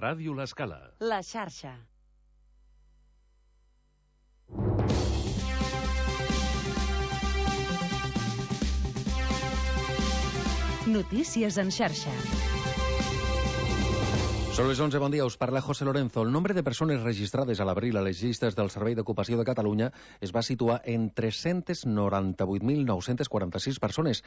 Ràdio L'Escala. La xarxa. Notícies en xarxa. Són les 11, bon dia, us parla José Lorenzo. El nombre de persones registrades a l'abril a les llistes del Servei d'Ocupació de Catalunya es va situar en 398.946 persones,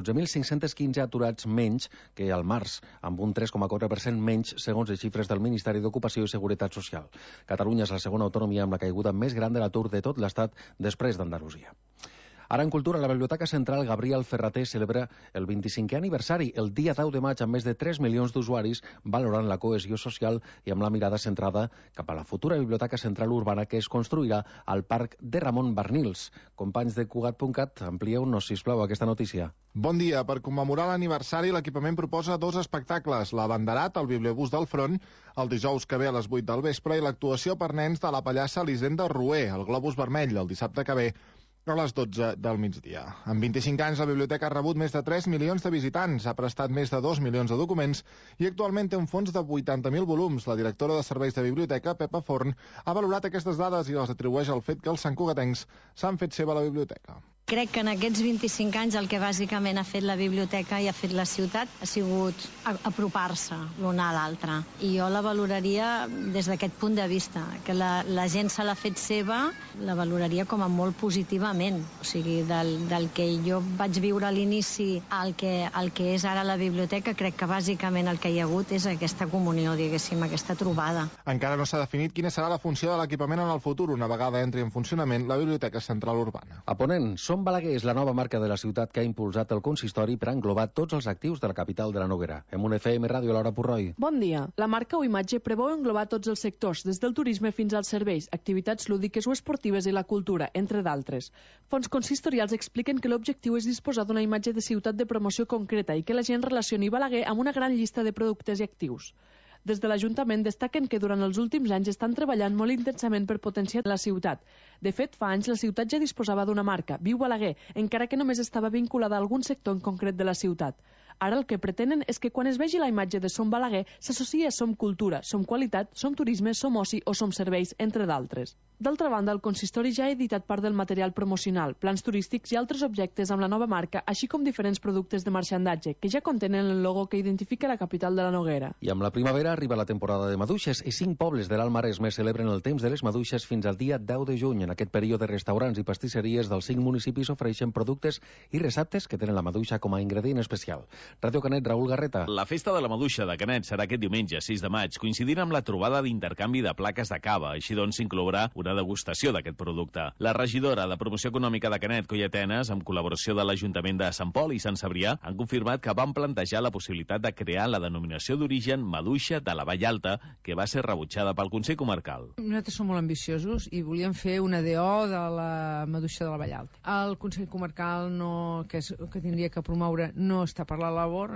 12.515 aturats menys que al març, amb un 3,4% menys segons les xifres del Ministeri d'Ocupació i Seguretat Social. Catalunya és la segona autonomia amb la caiguda més gran de l'atur de tot l'Estat després d'Andalusia. Ara en cultura, la Biblioteca Central Gabriel Ferrater celebra el 25è aniversari, el dia 10 de maig, amb més de 3 milions d'usuaris valorant la cohesió social i amb la mirada centrada cap a la futura Biblioteca Central Urbana que es construirà al Parc de Ramon Barnils. Companys de Cugat.cat, amplieu-nos, sisplau, aquesta notícia. Bon dia. Per commemorar l'aniversari, l'equipament proposa 2 espectacles, l'Abanderat, el Bibliobús del Front, el dijous que ve a les 8 del vespre, i l'actuació per nens de la pallassa Elisenda Roer, el Globus Vermell, el dissabte que ve, a les 12 del migdia. En 25 anys, la biblioteca ha rebut més de 3 milions de visitants, ha prestat més de 2 milions de documents i actualment té un fons de 80.000 volums. La directora de serveis de biblioteca, Pepa Forn, ha valorat aquestes dades i les atribueix al fet que els santcugatencs s'han fet seva la biblioteca. Crec que en aquests 25 anys el que bàsicament ha fet la biblioteca i ha fet la ciutat ha sigut apropar-se l'una a l'altra. I jo la valoraria des d'aquest punt de vista, que la gent se l'ha fet seva, la valoraria com a molt positivament. O sigui, del que jo vaig viure a l'inici al que és ara la biblioteca, crec que bàsicament el que hi ha hagut és aquesta comunió, diguéssim, aquesta trobada. Encara no s'ha definit quina serà la funció de l'equipament en el futur, una vegada entri en funcionament la Biblioteca Central Urbana. A Ponent, Som Balaguer és la nova marca de la ciutat que ha impulsat el consistori per englobar tots els actius de la capital de la Noguera. En un FM Ràdio, Laura Purroi. Bon dia. La marca o imatge preveu englobar tots els sectors, des del turisme fins als serveis, activitats lúdiques o esportives i la cultura, entre d'altres. Fons consistorials expliquen que l'objectiu és disposar d'una imatge de ciutat de promoció concreta i que la gent relacioni Balaguer amb una gran llista de productes i actius. Des de l'Ajuntament destaquen que durant els últims anys estan treballant molt intensament per potenciar la ciutat. De fet, fa anys la ciutat ja disposava d'una marca, Viu Balaguer, encara que només estava vinculada a algun sector en concret de la ciutat. Ara el que pretenen és que quan es vegi la imatge de Som Balaguer s'associa a Som Cultura, Som Qualitat, Som Turisme, Som Oci o Som Serveis, entre d'altres. D'altra banda, el consistori ja ha editat part del material promocional, plans turístics i altres objectes amb la nova marca, així com diferents productes de marxandatge, que ja contenen el logo que identifica la capital de la Noguera. I amb la primavera arriba la temporada de maduixes i 5 pobles de l'Alt Maresme celebren el temps de les maduixes fins al dia 10 de juny. En aquest període, restaurants i pastisseries dels 5 municipis ofereixen productes i receptes que tenen la maduixa com a ingredient especial. Ràdio Canet, Raül Garreta. La festa de la maduixa de Canet serà aquest diumenge, 6 de maig, coincidint amb la trobada d'intercanvi de plaques de cava. Així doncs, s'inclourà una degustació d'aquest producte. La regidora de Promoció Econòmica de Canet, Coia Tenes, amb col·laboració de l'Ajuntament de Sant Pol i Sant Cebrià, han confirmat que van plantejar la possibilitat de crear la denominació d'origen maduixa de la Vall Alta, que va ser rebutjada pel Consell Comarcal. Nosaltres som molt ambiciosos i volíem fer una DO de la maduixa de la Vall Alta. El Consell Comarcal, que tindria que promoure, no està per la labor,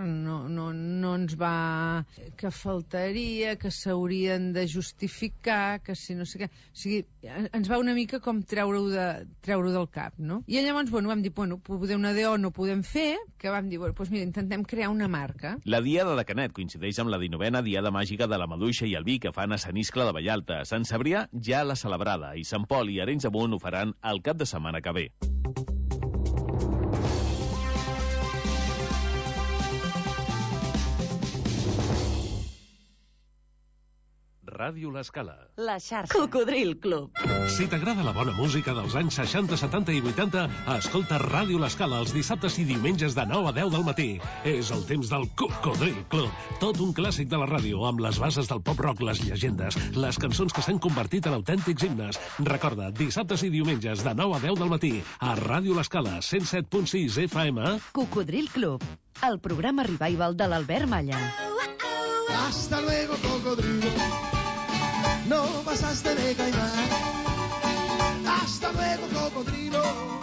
no ens va... que faltaria, que s'haurien de justificar, que si no sé què... O sigui, ens va una mica com treure-ho del cap, no? I llavors, vam dir, poder una DO no podem fer, que vam dir, mira, intentem crear una marca. La Diada de Canet coincideix amb la 19a Diada Màgica de la Maduixa i el vi que fan a Sant Iscle de Vallalta. Sant Cebrià ja l'ha celebrada i Sant Pol i Arenys de Munt ho faran el cap de setmana que ve. Ràdio L'Escala. La xarxa. Cocodril Club. Si t'agrada la bona música dels anys 60, 70 i 80, escolta Ràdio L'Escala els dissabtes i diumenges de 9 a 10 del matí. És el temps del Cocodril Club. Tot un clàssic de la ràdio, amb les bases del pop-rock, les llegendes, les cançons que s'han convertit en autèntics himnes. Recorda, dissabtes i diumenges de 9 a 10 del matí, a Ràdio L'Escala, 107.6 FM. Cocodril Club, el programa revival de l'Albert Malla. Hasta luego, cocodrilo. No pasaste de caimán. Hasta luego, cocodrilo.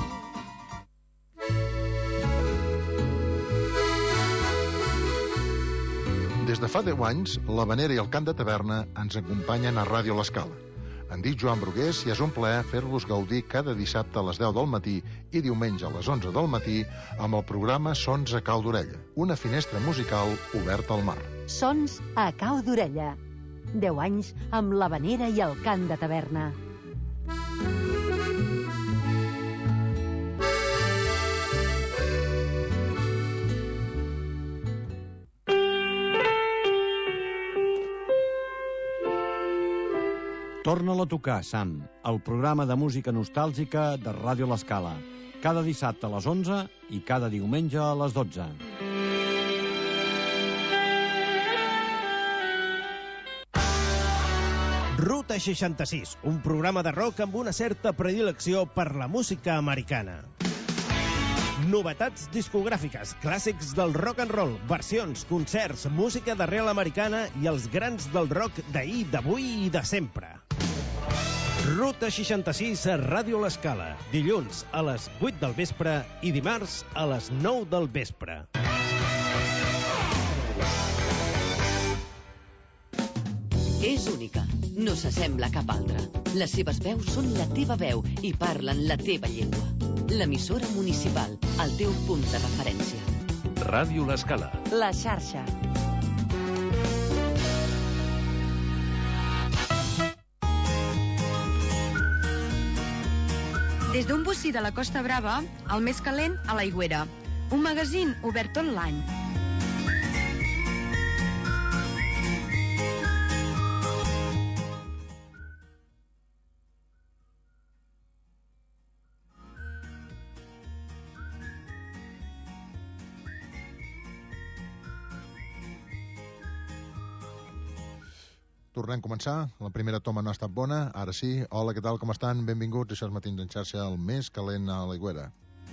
Des de fa 10 anys, l'Havanera i el Cant de Taverna ens acompanyen a Ràdio L'Escala. Em dic Joan Brugués i és un plaer fer-vos gaudir cada dissabte a les 10 del matí i diumenge a les 11 del matí amb el programa Sons a cau d'orella, una finestra musical oberta al mar. Sons a cau d'orella, 10 anys amb l'Havanera i el cant de taverna. Torna-la a tocar, Sam, el programa de música nostàlgica de Ràdio L'Escala. Cada dissabte a les 11 i cada diumenge a les 12. Ruta 66, un programa de rock amb una certa predilecció per la música americana. Novetats discogràfiques, clàssics del rock and roll, versions, concerts, música d'arrel americana i els grans del rock d'ahir, d'avui i de sempre. Ruta 66 a Ràdio L'Escala, dilluns a les 8 del vespre i dimarts a les 9 del vespre. És única, no s'assembla a cap altra. Les seves veus són la teva veu i parlen la teva llengua. L'emissora municipal, el teu punt de referència. Ràdio L'Escala. La xarxa. Des d'un bocí de la Costa Brava, el més calent a l'Aigüera. Un magazín obert tot l'any. Tornem a començar. La primera toma no ha estat bona. Ara sí. Hola, què tal? Com estan? Benvinguts. Això és Matins en xarxa, el més calent a l'Aigüera.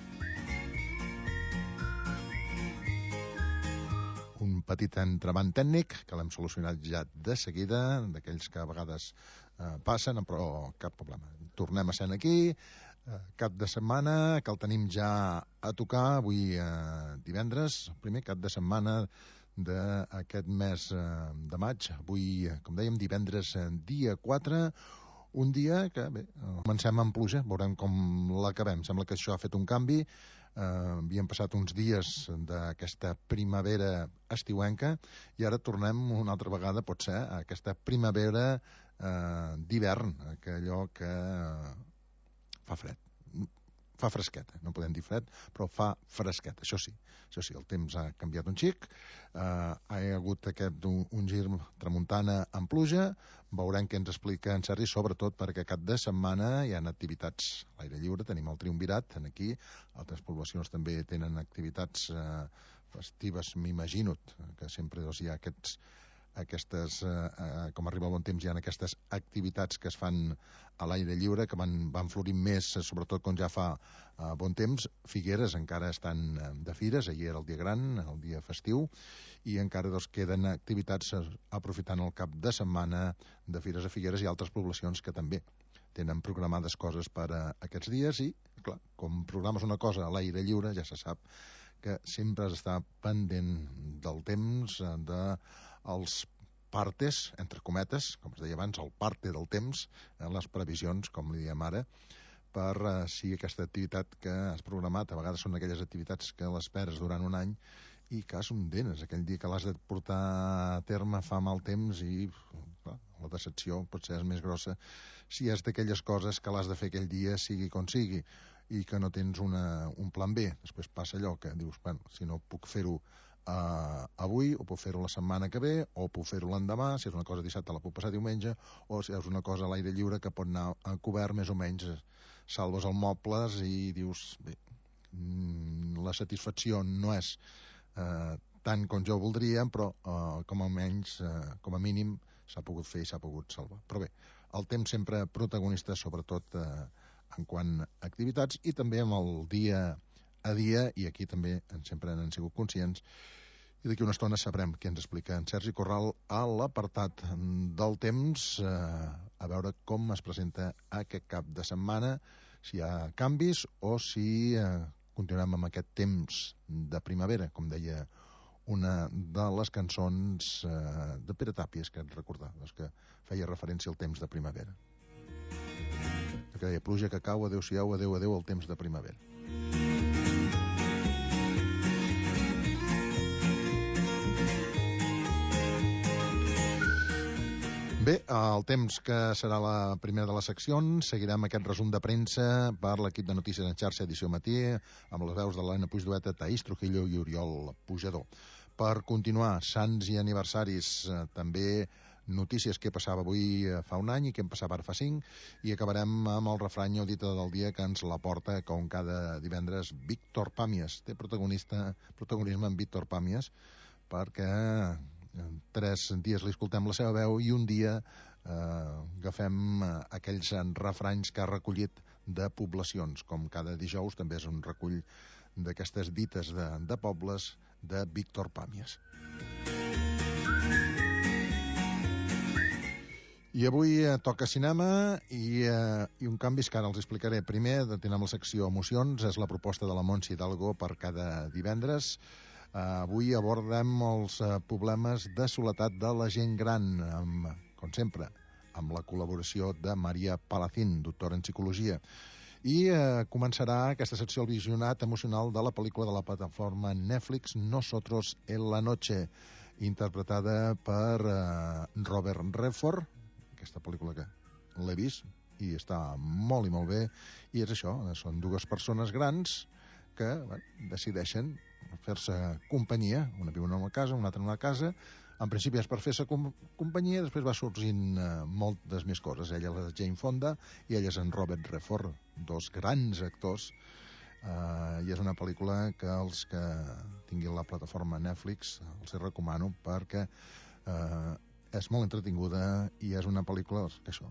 Un petit entrebant tècnic que l'hem solucionat ja de seguida, d'aquells que a vegades passen, però cap problema. Tornem a ser aquí, cap de setmana, que el tenim ja a tocar avui divendres, primer cap de setmana d'aquest mes de maig. Avui, com dèiem, divendres dia 4, un dia que, bé, comencem amb pluja, veurem com l'acabem. Sembla que això ha fet un canvi. Havíem passat uns dies d'aquesta primavera estiuenca i ara tornem una altra vegada, potser, a aquesta primavera d'hivern, allò que fa fred. Fa fresqueta, no podem dir fred, però fa fresqueta, això sí, el temps ha canviat un xic, ha hagut un gir tramuntana amb pluja, veurem què ens explica en Sergi, sobretot perquè cap de setmana hi ha activitats a l'aire lliure, tenim el Triumvirat aquí, altres poblacions també tenen activitats festives, m'imagino, que sempre hi ha aquestes, com arriba el bon temps, hi ha aquestes activitats que es fan a l'aire lliure, que van florint més, sobretot quan ja fa bon temps. Figueres encara estan de fires, ahir era el dia gran, el dia festiu, i encara queden activitats aprofitant el cap de setmana de fires a Figueres i altres poblacions que també tenen programades coses per a aquests dies i, clar, com programes una cosa a l'aire lliure, ja se sap que sempre has d'estar pendent del temps, els partes, entre cometes, com es deia abans, el parte del temps, les previsions, com li diem ara, per si aquesta activitat que has programat, a vegades són aquelles activitats que l'esperes durant un any i que són denes, aquell dia que l'has de portar a terme fa mal temps i clar, la decepció potser és més grossa si és d'aquelles coses que l'has de fer aquell dia sigui com sigui i que no tens un plan B. Després passa allò que dius, bueno, si no puc fer-ho avui, o puc fer-ho la setmana que ve, o puc fer-ho l'endemà, si és una cosa dissabte la puc passar diumenge, o si és una cosa a l'aire lliure que pot anar a cobert més o menys, salves els mobles i dius, bé, la satisfacció no és tant com jo voldria, però com a mínim s'ha pogut fer i s'ha pogut salvar. Però bé, el temps sempre protagonista, sobretot en quant a activitats i també amb el dia a dia, i aquí també sempre n'han sigut conscients, i d'aquí una estona sabrem què ens explica en Sergi Corral a l'apartat del temps, a veure com es presenta aquest cap de setmana, si hi ha canvis o si continuem amb aquest temps de primavera, com deia una de les cançons de Pere Tàpies, que et recordava, que feia referència al temps de primavera. Que deia, pluja que cau, adéu-siau, adéu, adéu, el temps de primavera. Bé, el temps que serà la primera de les seccions, seguirem aquest resum de premsa per l'equip de Notícies en xarxa edició matí, amb les veus de l'Helena Puigdueta, Taís Trujillo i Oriol Pujador. Per continuar, sants i aniversaris, també notícies que passava avui fa un any i que em passava ara fa 5, i acabarem amb el refrany o dita del dia que ens la porta, com cada divendres, Víctor Pàmies. Té protagonisme en Víctor Pàmies, perquè 3 dies li escoltem la seva veu i un dia agafem aquells refranys que ha recollit de poblacions, com cada dijous també és un recull d'aquestes dites de pobles de Víctor Pàmies. I avui toca cinema i un canvi que ara els explicaré. Primer tenim la secció Emocions, és la proposta de la Montse Hidalgo per cada divendres. Avui abordem els problemes de soledat de la gent gran, com sempre, amb la col·laboració de Maria Palacín, doctora en psicologia. I començarà aquesta secció el visionat emocional de la pel·lícula de la plataforma Netflix Nosotros en la noche, interpretada per Robert Redford. Aquesta pel·lícula que l'he vist i està molt i molt bé, i és això, són 2 persones grans que decideixen fer-se companyia, una viu en una casa, una altra en una casa. En principi és per fer-se companyia, després va sorgint moltes més coses. Ella és Jane Fonda i ell és en Robert Redford, 2 grans actors, i és una pel·lícula que els que tinguin la plataforma Netflix els recomano, perquè és molt entretinguda i és una pel·lícula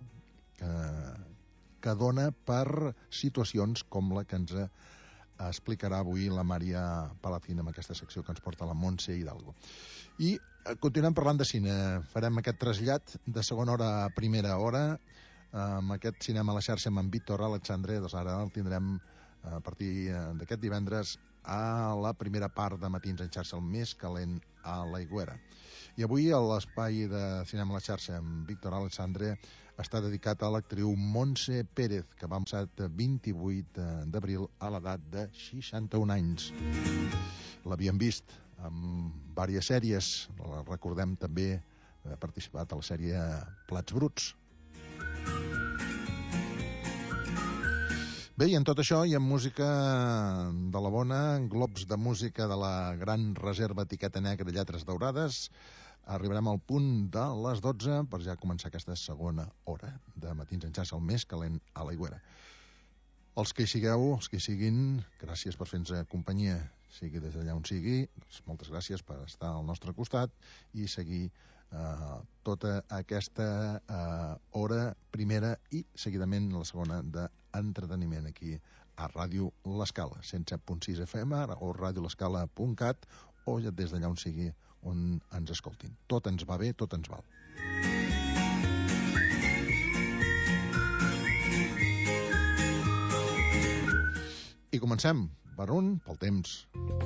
que dona per situacions com la que ens explicarà avui la Maria Palacín amb aquesta secció que ens porta la Montse Hidalgo. I continuem parlant de cine. Farem aquest trasllat de segona hora a primera hora amb aquest cinema a la xarxa amb en Víctor Alexandre. Doncs ara el tindrem a partir d'aquest divendres a la primera part de Matins en xarxa, el més calent a l'Aigüera. I avui l'espai de cinema a la xarxa amb Víctor Alexandre està dedicat a l'actriu Montse Pérez, que va passar el 28 d'abril a l'edat de 61 anys. L'havíem vist en diverses sèries, la recordem també haver participat a la sèrie Plats Bruts. Bé, i en tot això i en música de la bona, globs de música de la gran reserva etiqueta negra Lletres Daurades, arribarem al punt de les 12 per ja començar aquesta segona hora de Matins en xarxa, el més calent a l'Aigüera. Els que hi sigueu, els que hi siguin, gràcies per fer-nos companyia, sigui des d'allà on sigui, doncs moltes gràcies per estar al nostre costat i seguir tota aquesta hora primera i seguidament la segona d'entreteniment aquí a Ràdio L'Escala, 107.6 FM o radiolescala.cat o des d'allà on sigui on ens escoltin. Tot ens va bé, tot ens val. I comencem, per un, pel temps.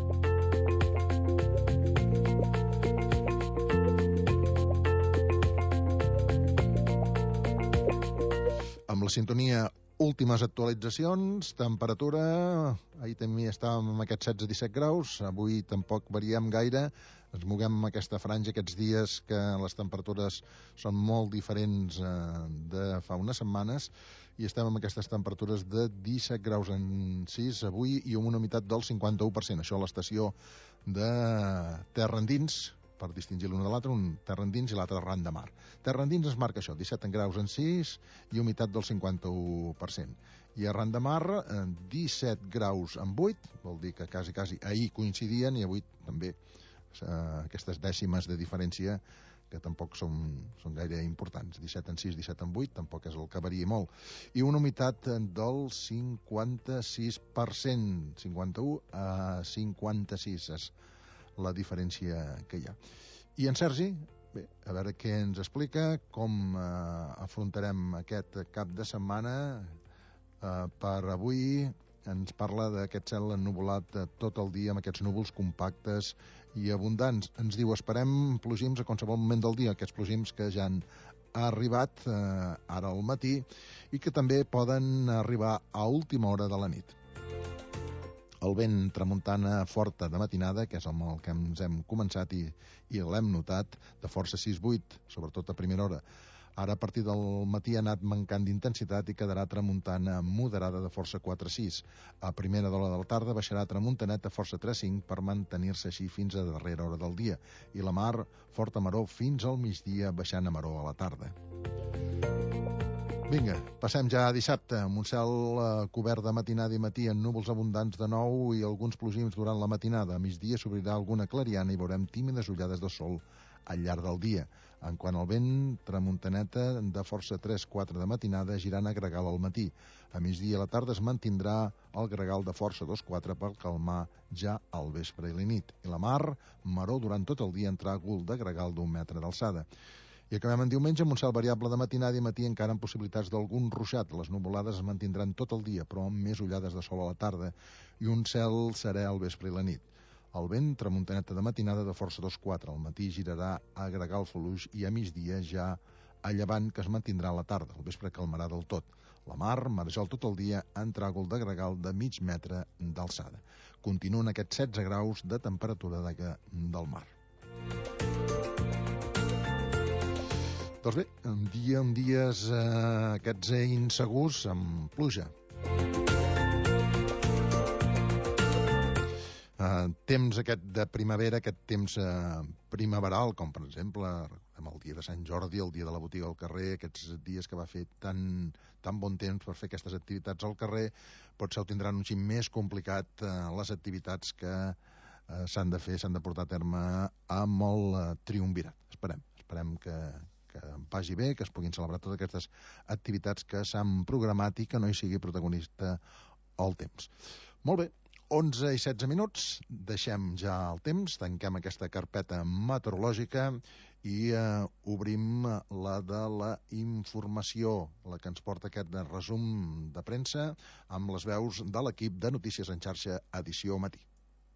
Amb la sintonia últimes actualitzacions, temperatura, ahir també estàvem amb aquests 16-17 graus, avui tampoc variem gaire, ens moguem amb aquesta franja aquests dies que les temperatures són molt diferents de fa unes setmanes i estem amb aquestes temperatures de 17 graus en 6 avui i amb una humitat del 51%. Això a l'estació de Terra Endins, per distingir l'un de l'altre, un terra endins i l'altre arran de mar. Terra endins es marca això, 17 graus en 6 i humitat del 51%. I arran de mar, 17 graus en 8, vol dir que quasi ahir coincidien i avui també aquestes dècimes de diferència que tampoc són gaire importants. 17 en 6, 17 en 8, tampoc és el que varia molt. I una humitat del 56%, 51 a 56 és la diferència que hi ha. I en Sergi, bé, a veure què ens explica, com afrontarem aquest cap de setmana. Per avui ens parla d'aquest cel ennuvolat tot el dia amb aquests núvols compactes i abundants. Ens diu, esperem plogims a qualsevol moment del dia, aquests plogims que ja han arribat ara al matí i que també poden arribar a última hora de la nit. El vent tramuntana forta de matinada, que és amb el que ens hem començat i l'hem notat, de força 6-8, sobretot a primera hora, Ara, a partir del matí, ha anat mancant d'intensitat i quedarà tramuntana moderada de força 4-6. A primera d'hora de la tarda baixarà tramuntanet a força 3-5 per mantenir-se així fins a darrera hora del dia. I la mar, forta maror fins al migdia, baixant a maror a la tarda. Vinga, passem ja a dissabte, amb un cel cobert de matinada i matí amb núvols abundants de nou i alguns plogims durant la matinada. A migdia s'obrirà alguna clariana i veurem tímides ullades de sol al llarg del dia. En quant al vent, tramuntaneta de força 3-4 de matinada, girant a gregal al matí. A migdia i a la tarda es mantindrà el gregal de força 2-4 per calmar ja al vespre i la nit. I la mar, maror durant tot el dia en tràgol de gregal d'1 metre d'alçada. I acabem en diumenge amb un cel variable de matinada i matí encara amb possibilitats d'algun ruixat. Les nuvolades es mantindran tot el dia, però amb més ullades de sol a la tarda i un cel serè al vespre i la nit. El vent, tramuntaneta de matinada de força 2-4. Al matí girarà a gregal fluix i a migdia ja a llevant, que es mantindrà a la tarda. Al vespre calmarà del tot. La mar, marjal tot el dia, en tràgol de gregal de mig metre d'alçada. Continuen aquests 16 graus de temperatura del mar. Doncs bé, un dies aquests insegurs amb pluja. Temps aquest de primavera, aquest temps primaveral, com per exemple el dia de Sant Jordi, el dia de la botiga al carrer, aquests dies que va fer tan bon temps per fer aquestes activitats al carrer, potser ho tindran un xic més complicat les activitats que s'han de fer, s'han de portar a terme amb el triumvirat. Esperem que vagi bé, que es puguin celebrar totes aquestes activitats que s'han programat i que no hi sigui protagonista el temps. Molt bé, 11 i 16 minuts, deixem ja el temps, tanquem aquesta carpeta meteorològica i obrim la de la informació, la que ens porta aquest resum de premsa amb les veus de l'equip de Notícies en Xarxa, edició matí.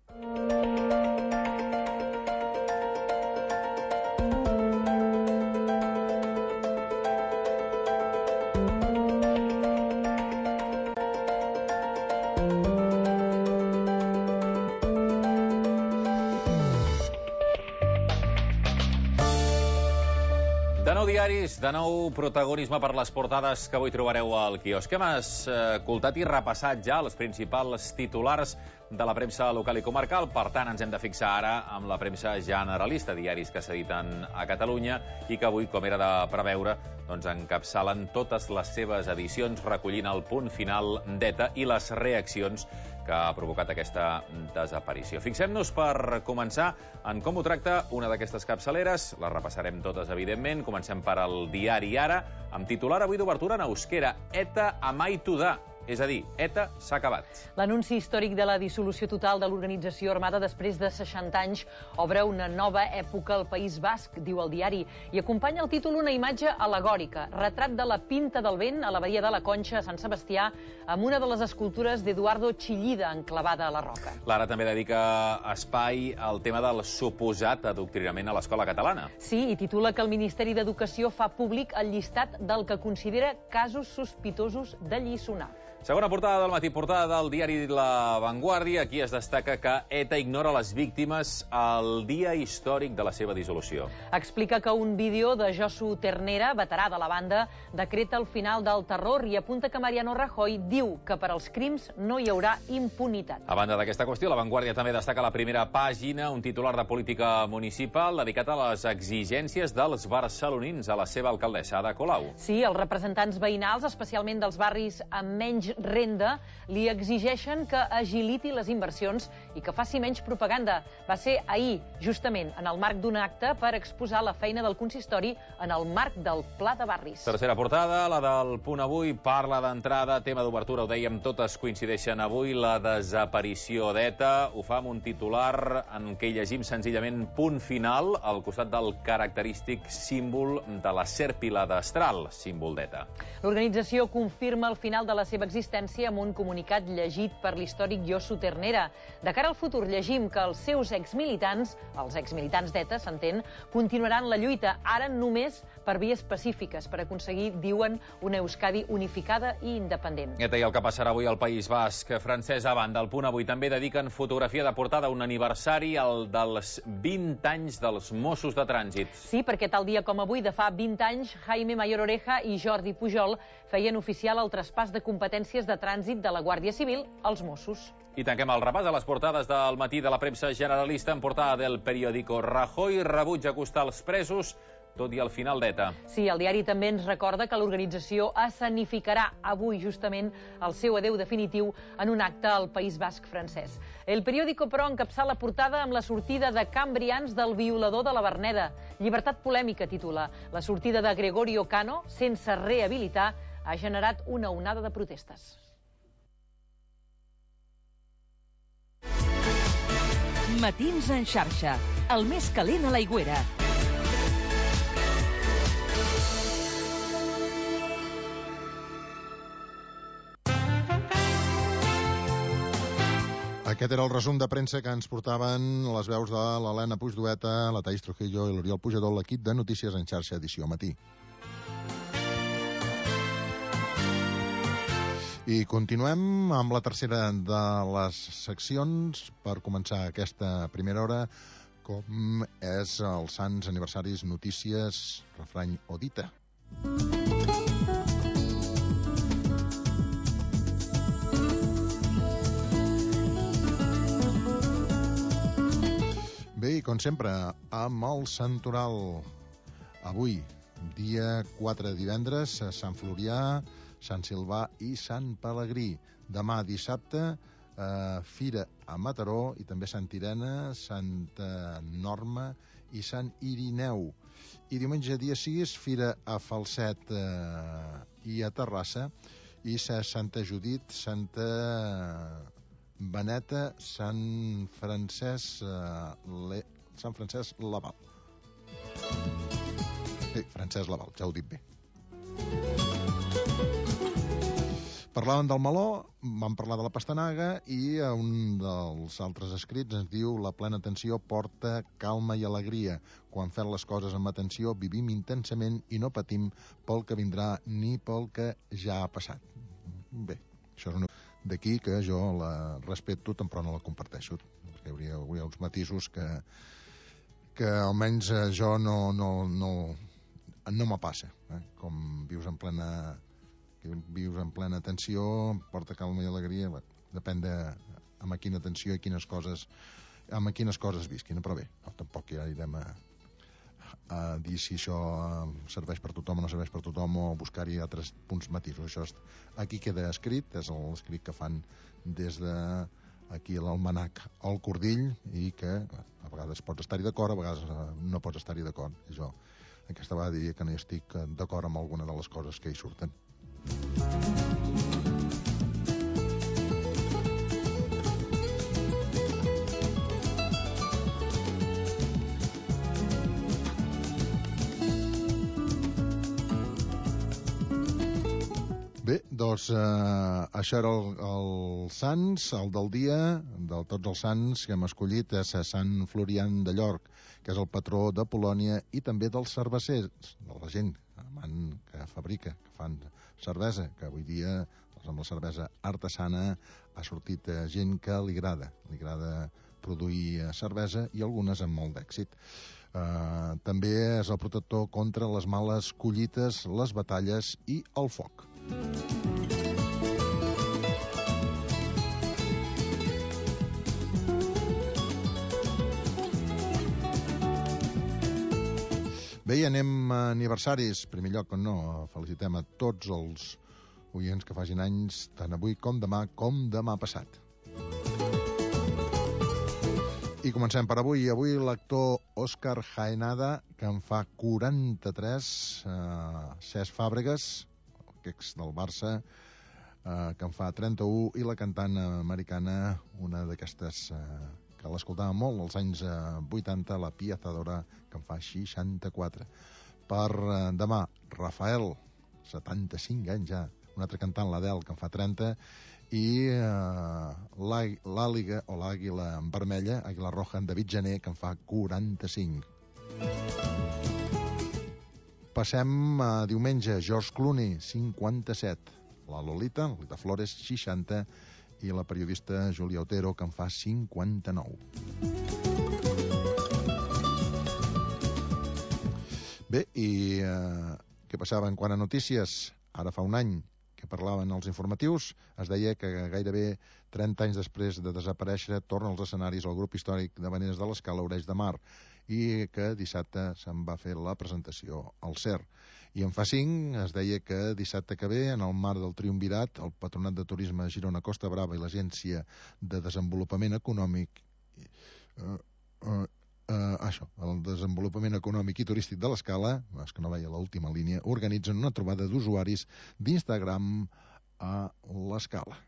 De nou protagonisme per les portades que avui trobareu al quiosc. Hem escoltat i repassat ja els principals titulars de la premsa local i comarcal. Per tant, ens hem de fixar ara amb la premsa generalista, diaris que s'editen a Catalunya i que avui, com era de preveure, encapçalen totes les seves edicions recollint el punt final d'ETA i les reaccions que ha provocat aquesta desaparició. Fixem-nos, per començar, en com ho tracta una d'aquestes capçaleres. Les repassarem totes, evidentment. Comencem per al diari Ara, amb titular avui d'obertura en euskera: ETA a mai tudà. És a dir, ETA s'ha acabat. L'anunci històric de la dissolució total de l'organització armada després de 60 anys obre una nova època al País Basc, diu el diari, i acompanya el títol una imatge alegòrica, retrat de la Pinta del Vent a la Badia de la Conxa, a Sant Sebastià, amb una de les escultures d'Eduardo Chillida enclavada a la roca. L'Ara també dedica espai al tema del suposat adoctrinament a l'escola catalana. Sí, i titula que el Ministeri d'Educació fa públic el llistat del que considera casos sospitosos de lliçonar. Segona portada del matí, portada del diari La Vanguardia. Aquí es destaca que ETA ignora les víctimes al dia històric de la seva dissolució. Explica que un vídeo de Josu Ternera, veterà de la banda, decreta el final del terror i apunta que Mariano Rajoy diu que per als crims no hi haurà impunitat. A banda d'aquesta qüestió, La Vanguardia també destaca a la primera pàgina un titular de política municipal dedicat a les exigències dels barcelonins a la seva alcaldessa, Ada Colau. Sí, els representants veïnals, especialment dels barris amb menys renda, li exigeixen que agiliti les inversions i que faci menys propaganda. Va ser ahir, justament, en el marc d'un acte per exposar la feina del consistori en el marc del Pla de Barris. Tercera portada, la del Punt Avui, parla d'entrada, tema d'obertura, ho dèiem, totes coincideixen avui, la desaparició d'ETA. Ho fa amb un titular en què llegim senzillament punt final al costat del característic símbol de la sèrpila d'Astral, símbol d'ETA. L'organització confirma el final de la seva existència amb un comunicat llegit per l'històric Josu Ternera. De cara cara al futur llegim que els seus exmilitants, els exmilitants d'ETA, s'entén, continuaran la lluita, ara només per vies pacífiques, per aconseguir, diuen, una Euskadi unificada i independent. ETA i el que passarà avui al País Basc. Francesc Avant, del Punt Avui, també dediquen fotografia de portada a un aniversari, el dels 20 anys dels Mossos de Trànsit. Sí, perquè tal dia com avui, de fa 20 anys, Jaime Mayor Oreja i Jordi Pujol feien oficial el traspàs de competències de trànsit de la Guàrdia Civil als Mossos. I tanquem el repàs a les portades del matí de la premsa generalista en portada del periòdico. Rajoy rebutja acostar els presos, tot i al final d'ETA. Sí, el diari també ens recorda que l'organització escenificarà avui justament el seu adeu definitiu en un acte al País Basc francès. El periòdico, però, encapçala la portada amb la sortida de Cambrians del violador de la Verneda. Llibertat polèmica, titula. La sortida de Gregorio Cano, sense rehabilitar, ha generat una onada de protestes. Matins en xarxa, el més calent a l'Aigüera. Aquest era el resum de premsa que ens portaven les veus de l'Helena Puigdueta, la Thaís Trujillo i l'Oriol Pujador, l'equip de Notícies en xarxa, edició matí. I continuem amb la tercera de les seccions per començar aquesta primera hora, com és els Sants Aniversaris, Notícies, Refrany o Dita. Bé, i com sempre, amb el Santoral. Avui, dia 4 de divendres, Sant Florià, Sant Silvà i Sant Pelegrí. Demà, dissabte, Fira a Mataró i també Sant Irene, Santa Norma i Sant Irineu. I diumenge, dia 6, Fira a Falset i a Terrassa, i Santa Judit, Santa Beneta, Sant Francesc Laval. Sí, Francesc Laval, ja ho dic bé. Parlàvem del meló, vam parlar de la pastanaga i un dels altres escrits ens diu: la plena atenció porta calma i alegria. Quan fem les coses amb atenció vivim intensament i no patim pel que vindrà ni pel que ja ha passat. Bé, això és una... D'aquí que jo la respecto, però no la comparteixo, perquè hi hauria uns matisos que almenys jo no me passa. Com vius en plena tensió, porta calma i alegria, depèn de amb quina tensió i amb quines coses visquin, però bé, tampoc ja anirem a dir si això serveix per tothom o no serveix per tothom, o buscar-hi altres punts matisos. Això aquí queda escrit, és l'escrit que fan des de aquí l'almanac al cordill, i que a vegades pots estar-hi d'acord, a vegades no pots estar-hi d'acord. I jo aquesta vegada diria que no hi estic d'acord amb alguna de les coses que hi surten. Bé, doncs això era el Sants, el del dia, de tots els Sants que hem escollit és Sant Florian de Llorc, que és el patró de Polònia, i també dels cervesers, de la gent que fabrica, que fan cervesa, que avui dia amb la cervesa artesana ha sortit gent que li agrada produir cervesa, i algunes amb molt d'èxit. També és el protector contra les males collites, les batalles i el foc. Bé, anem a aniversaris. En primer lloc, no, felicitem a tots els oients que facin anys, tant avui com demà passat. I comencem per avui. Avui l'actor Òscar Jaenada, que en fa 43, Cesc Fàbregas, ex del Barça, que en fa 31, i la cantant americana, una d'aquestes que l'escoltava molt als anys 80, la Piazzadora, que en fa 64. Per demà, Rafael, 75 anys ja, un altre cantant, l'Adele, que en fa 30, i l'àliga o l'àguila vermella, àguila roja, en David Gené, que en fa 45. Passem a diumenge. George Clooney, 57. La Lolita Flores, 60. I la periodista Julia Otero, que en fa 59. Bé, i què passava en quant a notícies? Ara fa un any que parlaven els informatius, es deia que gairebé 30 anys després de desaparèixer torna als escenaris el grup històric de Veneres de l'Escala, Oreix de Mar, i que dissabte se'n va fer la presentació al CER. I en fa 5 es deia que dissabte que ve, en el marc del Triumvirat, el Patronat de Turisme Girona Costa Brava i l'Agència de Desenvolupament Econòmic el desenvolupament econòmic i turístic de l'Escala, és que no veia l'última línia, organitzen una trobada d'usuaris d'Instagram a l'Escala.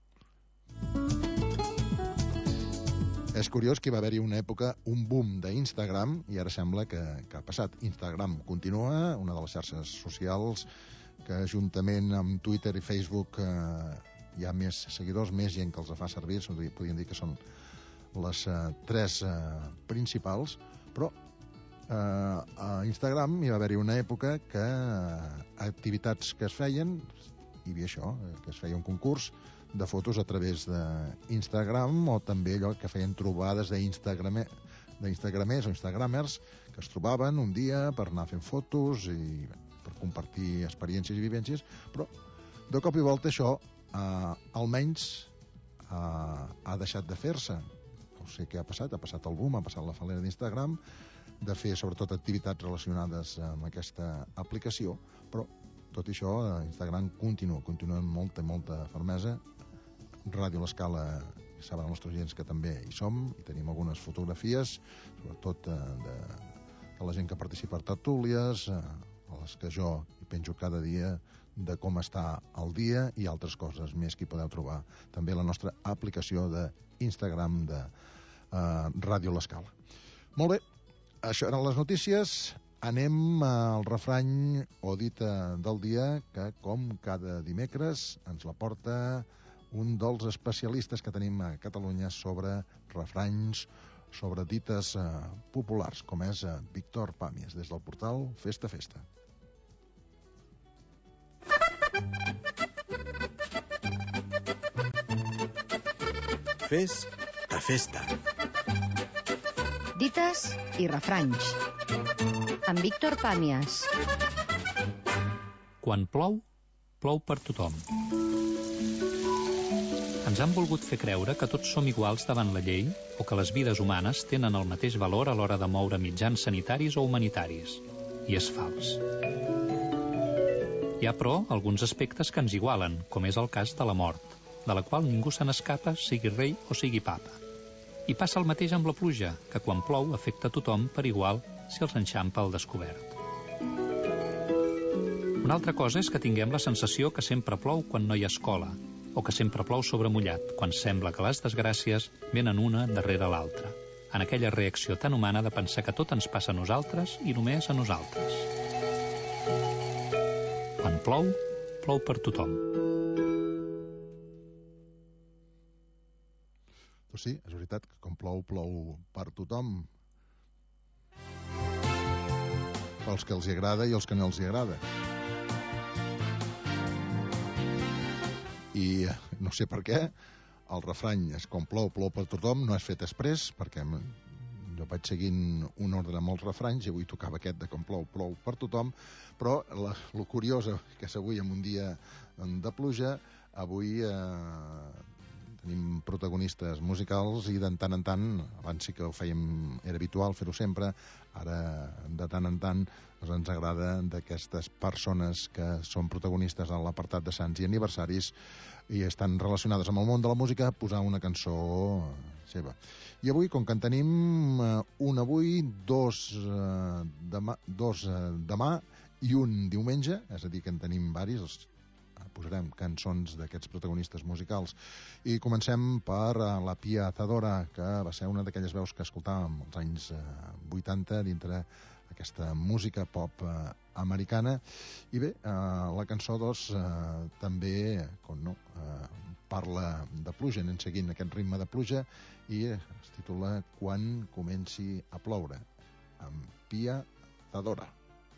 És curiós que va haver-hi una època, un boom d'Instagram, i ara sembla que ha passat. Instagram continua, una de les xarxes socials que juntament amb Twitter i Facebook hi ha més seguidors, més gent que els fa servir, podríem dir que són les 3 principals, però a Instagram hi va haver-hi una època que activitats que es feien, hi havia això, que es feia un concurs de fotos a través d'Instagram, o també allò que feien trobades d'instagramers o instagramers que es trobaven un dia per anar fent fotos i per compartir experiències i vivències, però de cop i volta això almenys ha deixat de fer-se. No sé què ha passat el boom, ha passat la falera d'Instagram, de fer sobretot activitats relacionades amb aquesta aplicació, però tot i això Instagram continua amb molta fermesa. Ràdio l'Escala, saben els nostres oients que també hi som, i tenim algunes fotografies, sobretot de la gent que participa a tertúlies, a les que jo hi penjo cada dia, de com està el dia i altres coses més que hi podeu trobar també a la nostra aplicació d'Instagram de Ràdio l'Escala. Molt bé, això eren les notícies. Anem al refrany o dita del dia, que com cada dimecres ens la porta un dels especialistes que tenim a Catalunya sobre refranys, sobre dites populars, com és Víctor Pàmies, des del portal Festa Festa. Fes a festa. Dites i refranys. Amb Víctor Pàmies. Quan plou, plou per tothom. Ens han volgut fer creure que tots som iguals davant la llei o que les vides humanes tenen el mateix valor a l'hora de moure mitjans sanitaris o humanitaris. I és fals. Hi ha, però, alguns aspectes que ens igualen, com és el cas de la mort, de la qual ningú se n'escapa, sigui rei o sigui papa. I passa el mateix amb la pluja, que quan plou afecta a tothom per igual si els enxampa al descobert. Una altra cosa és que tinguem la sensació que sempre plou quan no hi ha escola, o que sempre plou sobre mullat, quan sembla que les desgràcies venen una darrere l'altra, en aquella reacció tan humana de pensar que tot ens passa a nosaltres i només a nosaltres. Quan plou, plou per tothom. Doncs sí, és veritat que quan plou, plou per tothom. Pels que els hi agrada i els que no els hi agrada. I no sé per què, el refrany és quan plou, plou per tothom, no és fet exprés, perquè jo vaig seguint un ordre amb els refranys i avui tocava aquest de quan plou, plou per tothom, però el curiós que és avui en un dia de pluja, avui tenim protagonistes musicals i de tant en tant, abans sí que ho fèiem, era habitual fer-ho sempre, ara de tant en tant ens agrada d'aquestes persones que són protagonistes en l'apartat de sants i aniversaris i estan relacionades amb el món de la música, posar una cançó seva. I avui, com que en tenim un avui, dos demà i un diumenge, és a dir, que en tenim varis, posarem cançons d'aquests protagonistes musicals. I comencem per la Pia Zadora, que va ser una d'aquelles veus que escoltàvem als anys 80 dintre aquesta música pop americana. I bé, la cançó, doncs, també, com no, parla de pluja, anem seguint aquest ritme de pluja, i es titula Quan comenci a ploure, amb Pia Zadora.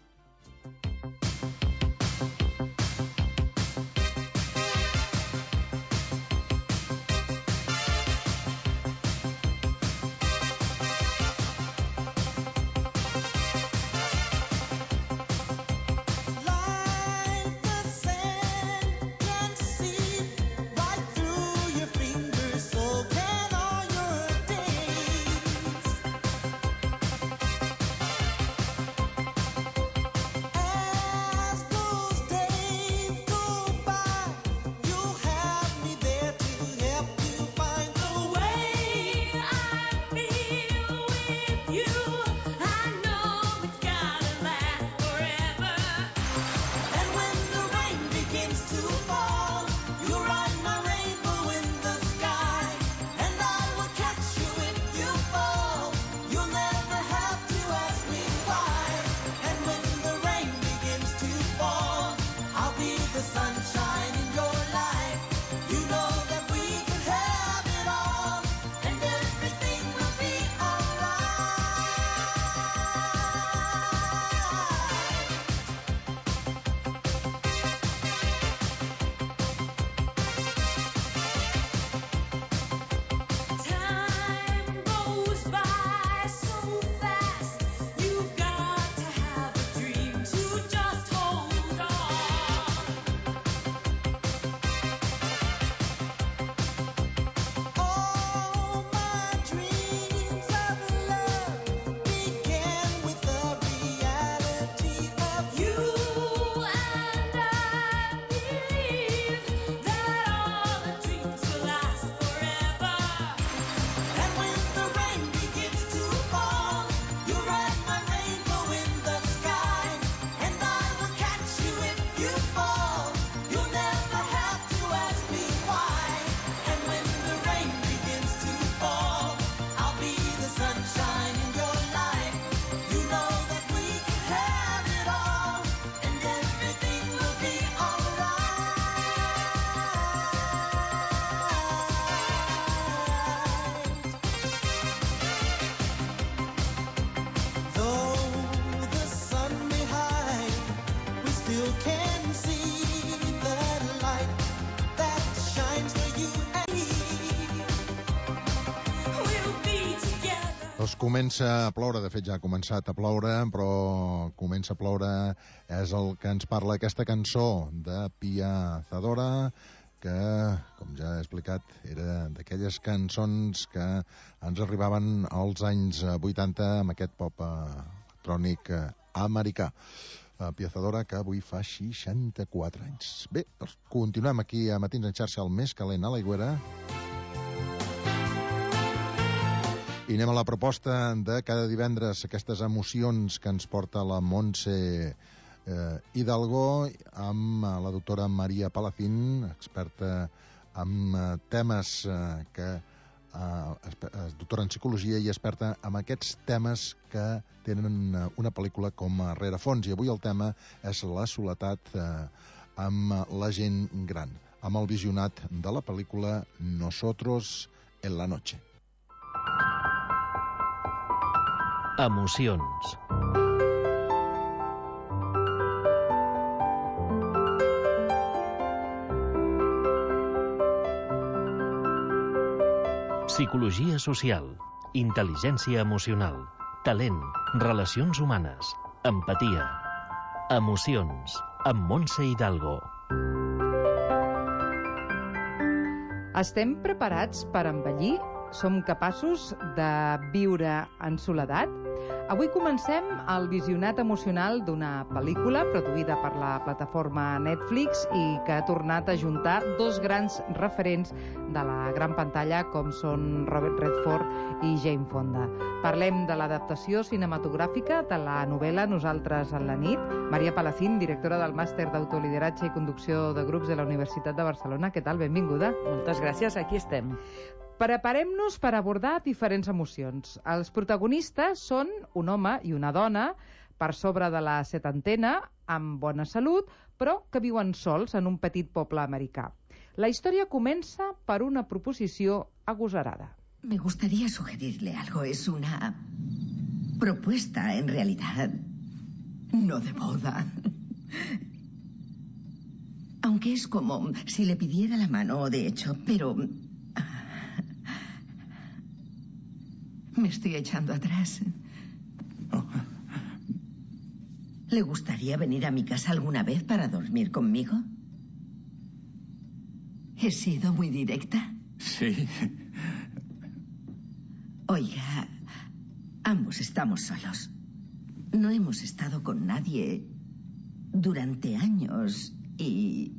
Comença a ploure, de fet ja ha començat a ploure, però comença a ploure és el que ens parla aquesta cançó de Pia Zadora, que, com ja he explicat, era d'aquelles cançons que ens arribaven als anys 80 amb aquest pop electrònic americà. Pia Zadora, que avui fa 64 anys. Bé, doncs continuem aquí a Matins en xarxa, el més calent a l'Aigüera. I anem a la proposta de cada divendres, aquestes emocions que ens porta la Montse Hidalgo amb la doctora Maria Palacín, experta en temes doctora en psicologia i experta en aquests temes que tenen una pel·lícula com a rerefons. I avui el tema és la soledat amb la gent gran, amb el visionat de la pel·lícula Nosotros en la noche. Emocions. Psicologia social, intel·ligència emocional, talent, relacions humanes, empatia. Emocions, amb Montse Hidalgo. Estem preparats per envellir? Som capaços de viure en soledat? Avui comencem el visionat emocional d'una pel·lícula produïda per la plataforma Netflix i que ha tornat a juntar dos grans referents de la gran pantalla com són Robert Redford i Jane Fonda. Parlem de l'adaptació cinematogràfica de la novel·la Nosaltres en la nit. Maria Palacín, directora del màster d'autolideratge i conducció de grups de la Universitat de Barcelona. Què tal? Benvinguda. Moltes gràcies, aquí estem. Preparem-nos per abordar diferents emocions. Els protagonistes són un home i una dona per sobre de la setantena, amb bona salut, però que viuen sols en un petit poble americà. La història comença per una proposició agosarada. Me gustaría sugerirle algo. Es una propuesta, en realidad, no de boda. Aunque es como si le pidiera la mano, de hecho, pero... me estoy echando atrás. ¿Le gustaría venir a mi casa alguna vez para dormir conmigo? ¿He sido muy directa? Sí. Oiga, ambos estamos solos. No hemos estado con nadie durante años y...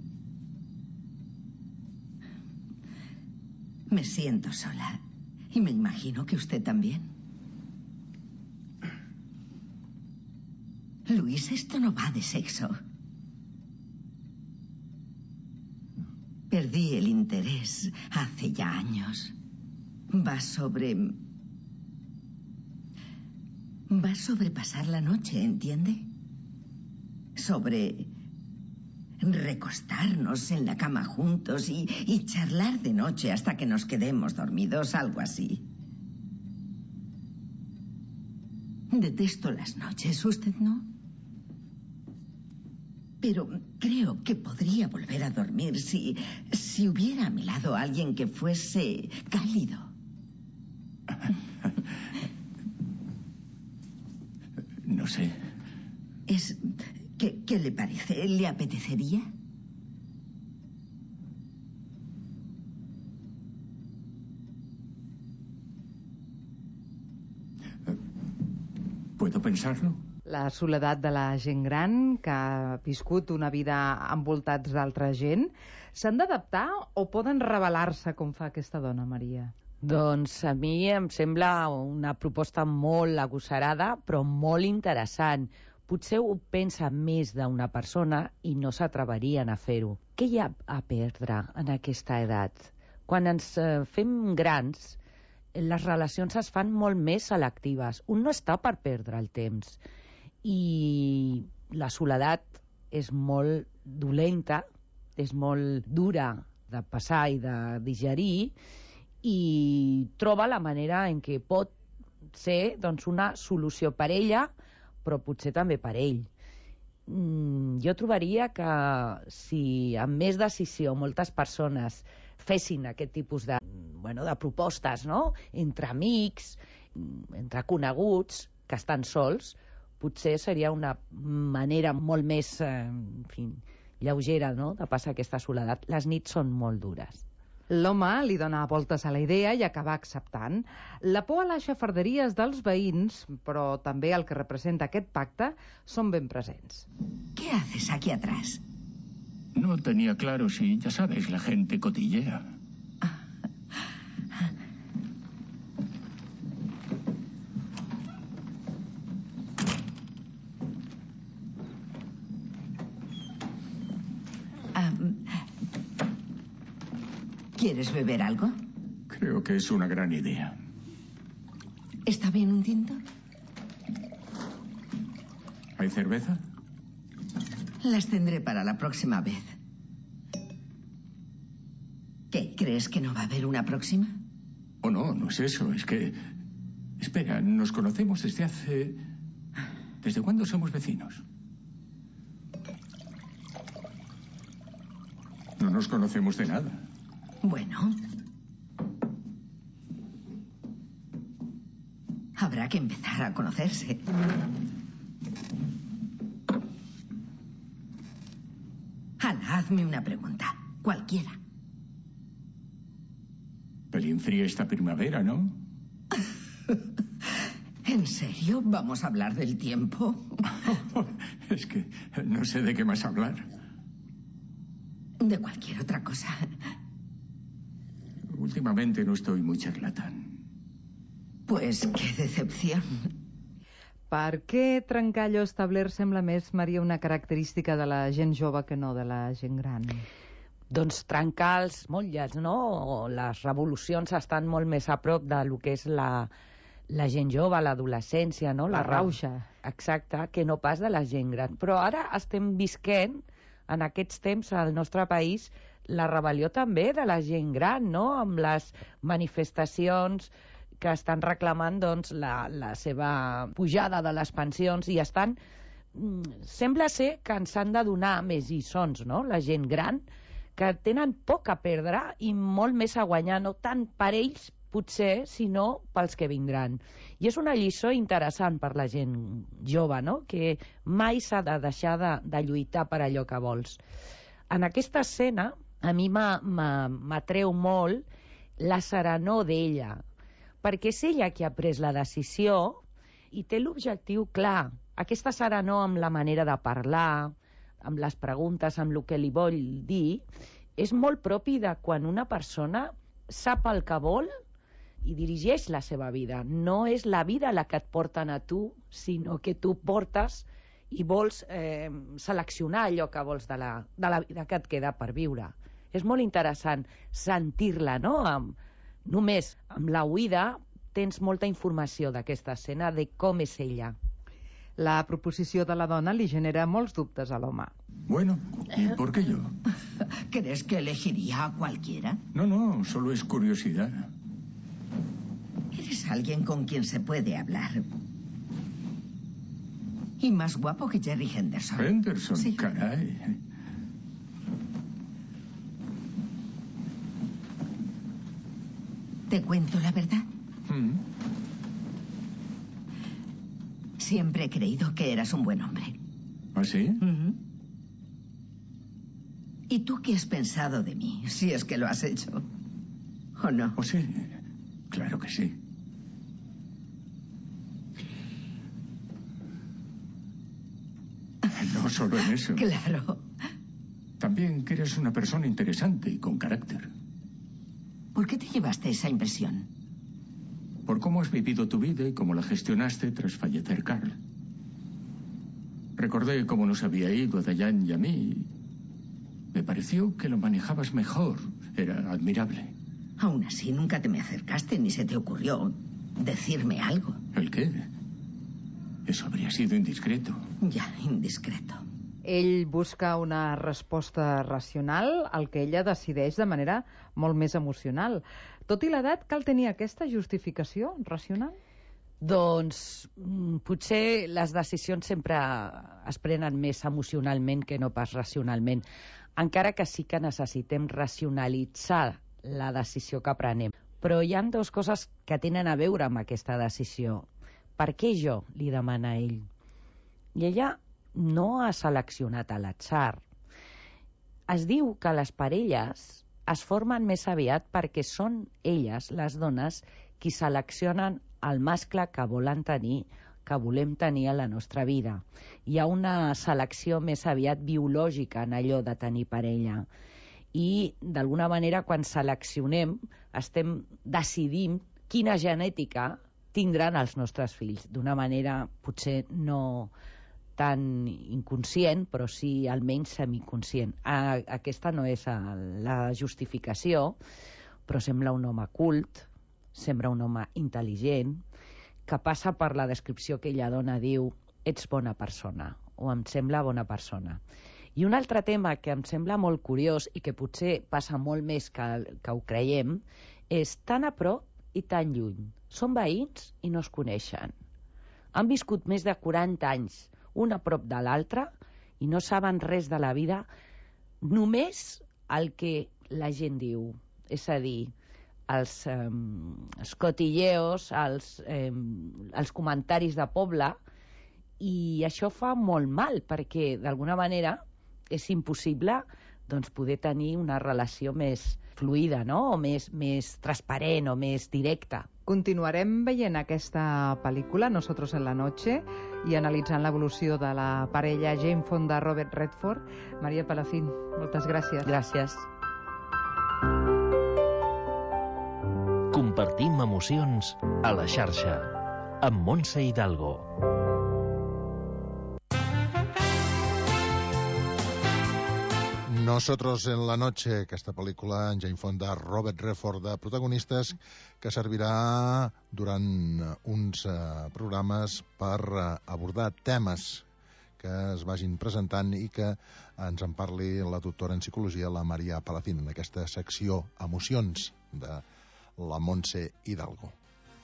me siento sola. Y me imagino que usted también. Luis, esto no va de sexo. Perdí el interés hace ya años. Va sobre pasar la noche, ¿entiende? Sobre recostarnos en la cama juntos y charlar de noche hasta que nos quedemos dormidos, algo así. Detesto las noches, ¿usted no? Pero creo que podría volver a dormir si hubiera a mi lado alguien que fuese cálido. No sé. ¿Qué le parece? ¿Le apetecería? ¿Puedo pensarlo? La soledat de la gent gran, que ha viscut una vida envoltats d'altra gent, s'han d'adaptar o poden rebel·lar-se com fa aquesta dona, Maria? Doncs a mi em sembla una proposta molt agosarada, però molt interessant. Potser ho pensa més d'una persona i no s'atreverien a fer-ho. Què hi ha a perdre en aquesta edat? Quan ens fem grans, les relacions es fan molt més selectives. Un no està per perdre el temps. I la soledat és molt dolenta, és molt dura de passar i de digerir, i troba la manera en què pot ser doncs, una solució per ella, però potser també per ell. Jo trobaria que si amb més decisió moltes persones fessin aquest tipus de propostes, no? Entre amics, entre coneguts que estan sols, potser seria una manera molt més lleugera, no?, de passar aquesta soledat. Les nits són molt dures. L'home li dona voltes a la idea i acaba acceptant. La por a les xafarderies dels veïns, però també el que representa aquest pacte, són ben presents. ¿Qué haces aquí atrás? No tenía claro si, ya sabes, la gente cotillea. ¿Quieres beber algo? Creo que es una gran idea. ¿Está bien un tinto? ¿Hay cerveza? Las tendré para la próxima vez. ¿Qué? ¿Crees que no va a haber una próxima? Oh, no, no es eso. Es que... Espera, nos conocemos desde hace... ¿Desde cuándo somos vecinos? No nos conocemos de nada. Bueno. Habrá que empezar a conocerse. Ana, hazme una pregunta. Cualquiera. Pelín fría esta primavera, ¿no? ¿En serio? ¿Vamos a hablar del tiempo? Es que no sé de qué más hablar. De cualquier otra cosa. Últimamente no estoy muy charlatán. Pues qué decepción. Per què trencar allò establert sembla més, Maria, una característica de la gent jove que no de la gent gran? Doncs trencar els motlles, no? O les revolucions estan molt més a prop de lo que és la gent jove, l'adolescència, no? La rauxa. Exacte, que no pas de la gent gran. Però ara estem visquent, en aquests temps, al nostre país, la rebel·lió també de la gent gran, no?, amb les manifestacions que estan reclamant doncs, la seva pujada de les pensions i estan... Sembla ser que ens han de donar més lliçons, no?, la gent gran, que tenen poc a perdre i molt més a guanyar, no tant per ells, potser, sinó pels que vindran. I és una lliçó interessant per la gent jove, no?, que mai s'ha de deixar de lluitar per allò que vols. En aquesta escena, a mi m'atreu molt la serenor d'ella, perquè és ella qui ha pres la decisió i té l'objectiu clar. Aquesta serenor amb la manera de parlar, amb les preguntes, amb el que li vol dir, és molt propi de quan una persona sap el que vol i dirigeix la seva vida. No és la vida la que et porten a tu, sinó que tu portes i vols seleccionar allò que vols de la vida que et queda per viure. És molt interessant sentir-la, no? Només amb la oïda tens molta informació d'aquesta escena, de com és ella. La proposició de la dona li genera molts dubtes a l'home. Bueno, ¿y por qué yo? ¿Crees que elegiría a cualquiera? No, solo es curiosidad. Eres alguien con quien se puede hablar. Y más guapo que Jerry Henderson. Henderson, sí. Caray. ¿Te cuento la verdad? Siempre he creído que eras un buen hombre. ¿Ah, sí? ¿Y tú qué has pensado de mí, si es que lo has hecho? ¿O no? Oh, sí, claro que sí. No solo en eso. Claro. También que eres una persona interesante y con carácter. ¿Por qué te llevaste esa impresión? Por cómo has vivido tu vida y cómo la gestionaste tras fallecer Carl. Recordé cómo nos había ido a Dayan y a mí. Me pareció que lo manejabas mejor. Era admirable. Aún así, nunca te me acercaste ni se te ocurrió decirme algo. ¿El qué? Eso habría sido indiscreto. Ja, indiscreto. Ell busca una resposta racional al que ella decideix de manera molt més emocional. Tot i l'edat, cal tenir aquesta justificació racional? Doncs potser les decisions sempre es prenen més emocionalment que no pas racionalment, encara que sí que necessitem racionalitzar la decisió que prenem. Però hi ha dues coses que tenen a veure amb aquesta decisió. Per què jo? Li demana ell. I ella no ha seleccionat a l'atzar. Es diu que les parelles es formen més aviat perquè són elles, les dones, qui seleccionen el mascle que volen tenir, que volem tenir a la nostra vida. Hi ha una selecció més aviat biològica en allò de tenir parella. I, d'alguna manera, quan seleccionem, estem decidint quina genètica tindran els nostres fills. D'una manera, potser no tan inconscient, però sí almenys semiconscient. Aquesta no és la justificació, però sembla un home cult, sembla un home intel·ligent, que passa per la descripció que ella dona, diu, ets bona persona, o em sembla bona persona. I un altre tema que em sembla molt curiós i que potser passa molt més que ho creiem, és tan a prop i tan lluny. Són veïns i no es coneixen. Han viscut més de 40 anys, un a prop de l'altre, i no saben res de la vida, només el que la gent diu. És a dir, els cotilleos, els comentaris de poble, i això fa molt mal, perquè d'alguna manera és impossible doncs, poder tenir una relació més fluida, no? O més transparent o més directa. Continuarem veient aquesta pel·lícula, Nosotros en la noche, i analitzant l'evolució de la parella Jane Fonda-Robert Redford. Maria Palacín, moltes gràcies. Gràcies. Compartim emocions a la xarxa, amb Montse Hidalgo. Nosotros en la noche, aquesta pel·lícula en Jane Fonda, Robert Redford de protagonistes, que servirà durant uns programes per abordar temes que es vagin presentant i que ens en parli la doctora en psicologia, la Maria Palacín, en aquesta secció Emocions de la Montse Hidalgo.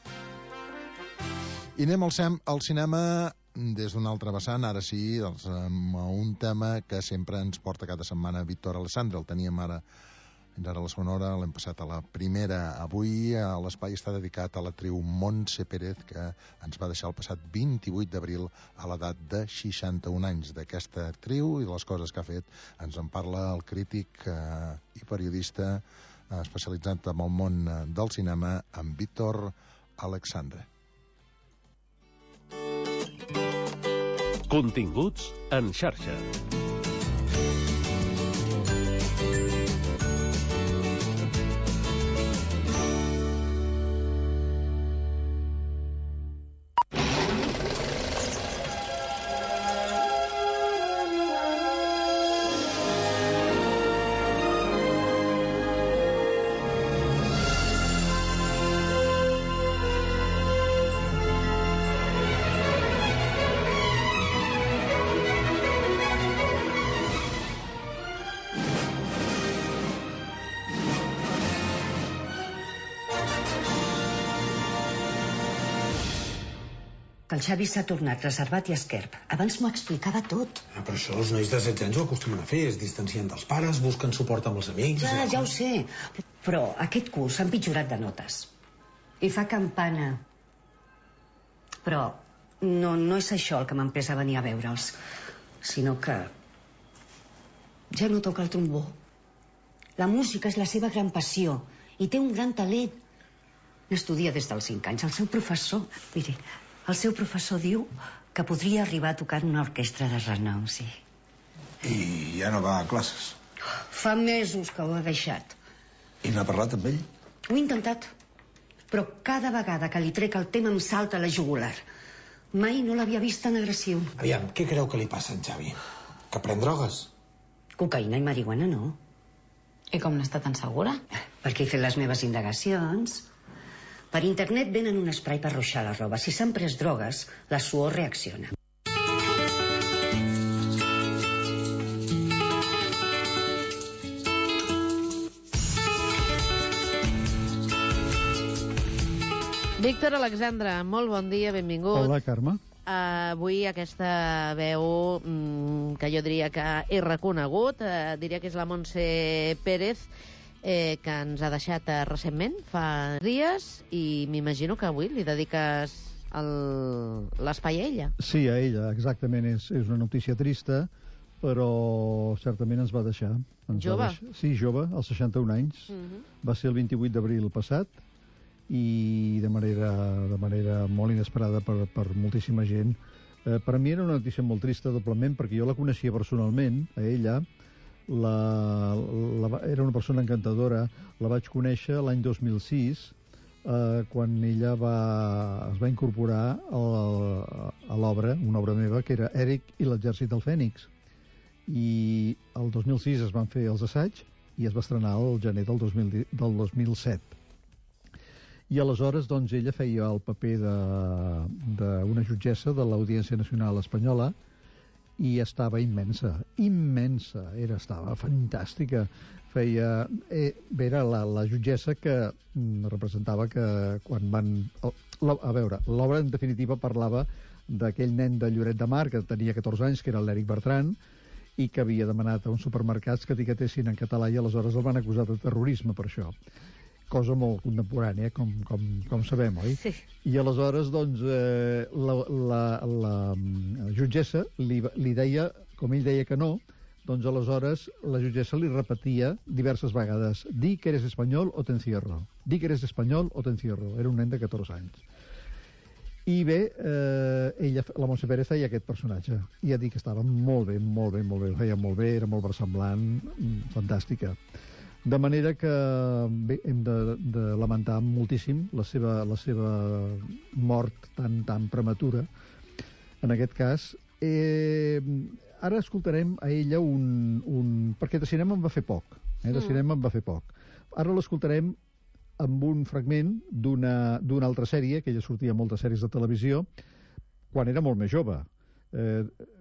I anem al cinema des d'un altre vessant, ara sí, amb un tema que sempre ens porta cada setmana Víctor Alessandre. El teníem ara a la segona hora, l'hem passat a la primera. Avui l'espai està dedicat a l'actriu Montse Pérez, que ens va deixar el passat 28 d'abril a l'edat de 61 anys. D'aquesta actriu i de les coses que ha fet ens en parla el crític i periodista especialitzat en el món del cinema, en Víctor Alessandre. Continguts en xarxa. El Xavi s'ha tornat reservat i esquerp. Abans m'ho explicava tot. Però això els nois de 16 anys ho acostumen a fer. Es distancien dels pares, busquen suport amb els amics... Ja ho sé. Però aquest curs s'ha empitjorat de notes. I fa campana. Però no és això el que m'empresa venir a veure'ls, sinó que ja no toca el trombó. La música és la seva gran passió i té un gran talent. N'estudia des dels 5 anys. El seu professor... Miri, el seu professor diu que podria arribar a tocar en una orquestra de renom, sí. I ja no va a classes? Fa mesos que ho ha deixat. I n'ha parlat amb ell? Ho he intentat, però cada vegada que li trec el tema em salta la jugular. Mai no l'havia vist tan agressiu. Aviam, què creu que li passa a en Xavi? Que pren drogues? Cocaïna i marihuana no. I com n'està tan segura? Perquè he fet les meves indagacions. Per internet venen un esprai per ruixar la roba. Si s'han pres drogues, la suor reacciona. Víctor Alessandre, molt bon dia, benvingut. Hola, Carme. Avui aquesta veu que jo diria que he reconegut, diria que és la Montse Pérez, que ens ha deixat recentment, fa dies, i m'imagino que avui li dediques l'espai a ella. Sí, a ella, exactament. És una notícia trista, però certament ens va deixar. Jove? Sí, jove, als 61 anys. Va ser el 28 d'abril passat, i de manera molt inesperada per moltíssima gent. Per a mi era una notícia molt trista, doblement, perquè jo la coneixia personalment, a ella. Era una persona encantadora. La vaig conèixer l'any 2006, quan ella es va incorporar a l'obra, una obra meva, que era Eric i l'exèrcit del Fènix. I el 2006 es van fer els assaigs i es va estrenar el gener del 2007. I aleshores, doncs, ella feia el paper d'una jutgessa de l'Audiència Nacional Espanyola, i estava immensa, estava fantàstica. Era la jutgessa que representava que quan van... A veure, l'obra en definitiva parlava d'aquell nen de Lloret de Mar que tenia 14 anys, que era l'Eric Bertran, i que havia demanat a uns supermercats que etiquetessin en català, i aleshores el van acusar de terrorisme per això. Cosa molt contemporània, com sabem, oi? Sí. I aleshores, doncs, la jutgessa li deia, com ell deia que no, doncs aleshores la jutgessa li repetia diverses vegades: di que eres espanyol o te encierro. Di que eres espanyol o te encierro. Era un nen de 14 anys. I bé, ella, la Montse Pérez, feia aquest personatge. I ja dic que estava molt bé, ho feia molt bé, era molt versemblant, fantàstica. De manera que bé, hem de lamentar moltíssim la seva mort tan prematura. En aquest cas, ara escoltarem a ella perquè de cinema en va fer poc. Ara l'escoltarem amb un fragment d'una altra sèrie, que ella sortia a moltes sèries de televisió, quan era molt més jove.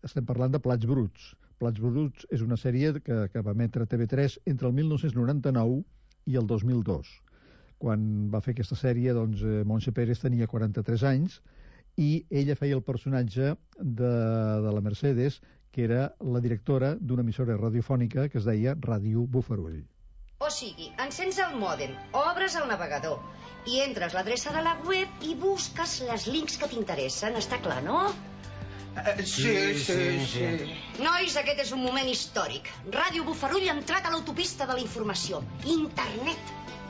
estem parlant de Plats Bruts. Plats Bruts és una sèrie que va emetre TV3 entre el 1999 i el 2002. Quan va fer aquesta sèrie, doncs, Montse Pérez tenia 43 anys i ella feia el personatge de la Mercedes, que era la directora d'una emissora radiofònica que es deia Ràdio Bofarull. O sigui, encens el mòdem, obres el navegador i entres l'adreça de la web i busques les links que t'interessen. Està clar, no? Sí. Nois, aquest és un moment històric. Ràdio Bofarull ha entrat a l'autopista de la informació. Internet.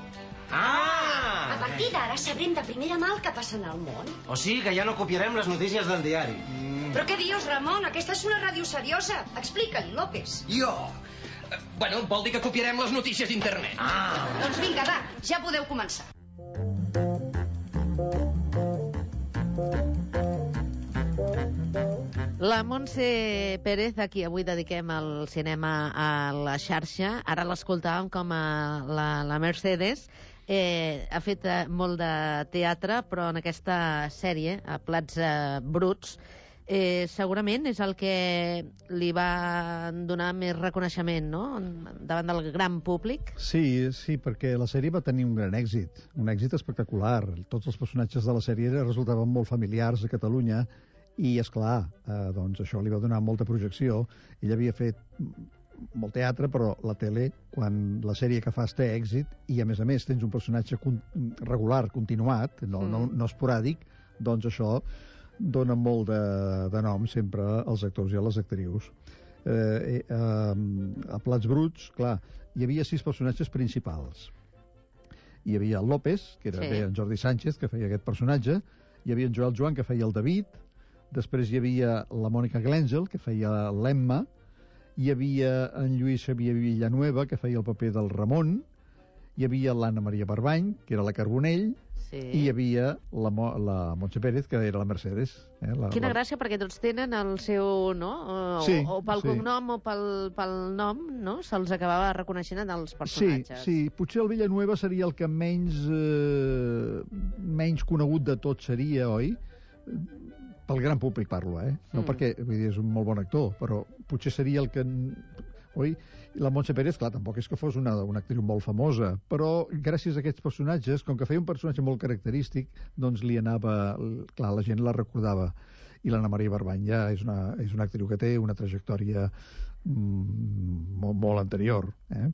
A partir d'ara sabrem de primera mà el que passa en el món. O sigui que ja no copiarem les notícies del diari. Però què dius, Ramon? Aquesta és una ràdio seriosa. Explica-li, López. Jo? Bueno, vol dir que copiarem les notícies d'internet. Doncs vinga, va, ja podeu començar. La Montse Pérez, a qui avui dediquem el cinema a la xarxa, ara l'escoltàvem com a la Mercedes, ha fet molt de teatre, però en aquesta sèrie, a Plats Bruts, segurament és el que li va donar més reconeixement, no?, davant del gran públic. Sí, perquè la sèrie va tenir un gran èxit espectacular. Tots els personatges de la sèrie resultaven molt familiars a Catalunya i, esclar, doncs això li va donar molta projecció. Ell havia fet molt teatre, però la tele, quan la sèrie que fas té èxit i, a més, tens un personatge regular, continuat, no esporàdic, doncs això dona molt de nom sempre als actors i a les actrius. A Plats Bruts, clar, hi havia 6 personatges principals. Hi havia el López, que era en Jordi Sánchez, que feia aquest personatge, hi havia en Joel Joan, que feia el David, després hi havia la Mònica Glèngel, que feia l'Emma, hi havia en Lluís Xavier Villanueva, que feia el paper del Ramon, hi havia l'Anna Maria Barbany, que era la Carbonell, i hi havia la Montse Pérez, que era la Mercedes. Quina gràcia, perquè tots tenen el seu, no? O pel cognom o pel nom, no? Se'ls acabava reconeixent en els personatges. Sí, potser el Villanueva seria el que menys conegut de tot seria, oi? Pel gran públic parlo, no perquè vull dir, és un molt bon actor, però potser seria el que... Oi? La Montse Pérez, clar, tampoc és que fos una actriu molt famosa, però gràcies a aquests personatges, com que feia un personatge molt característic, doncs li anava... Clar, la gent la recordava. I l'Anna Maria Barbany ja és una actriu que té una trajectòria molt anterior.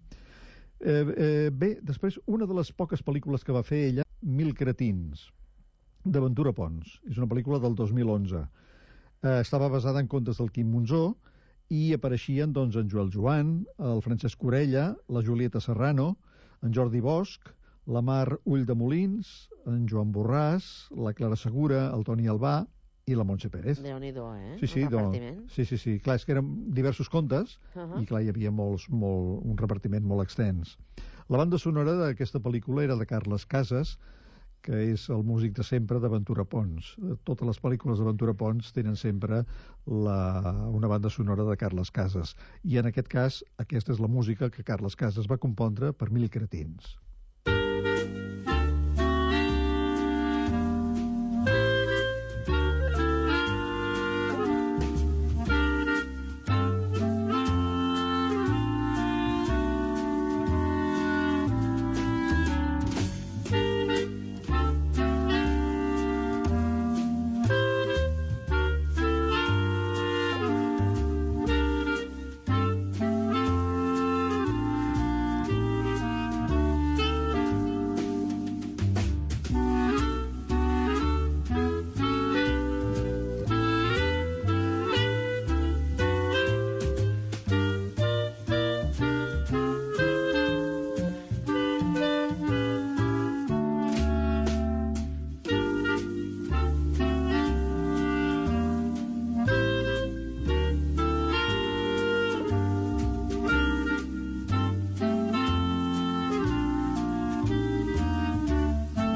Bé, després, una de les poques pel·lícules que va fer ella, Mil cretins, de Ventura Pons. És una pel·lícula del 2011. Estava basada en contes del Quim Monzó, i apareixien doncs en Joel Joan, el Francesc Orella, la Julieta Serrano, en Jordi Bosch, la Mar Ulldemolins, en Joan Borràs, la Clara Segura, el Toni Albà i la Montse Pérez. Déu-n'hi-do, Sí. Clar, és que eren diversos contes i clar, hi havia un repartiment molt extens. La banda sonora d'aquesta pel·lícula era de Carles Casas, que és el músic de sempre de Ventura Pons. Totes les pel·lícules de Ventura Pons tenen sempre una banda sonora de Carles Casas. I en aquest cas, aquesta és la música que Carles Casas va compondre per Mil cretins.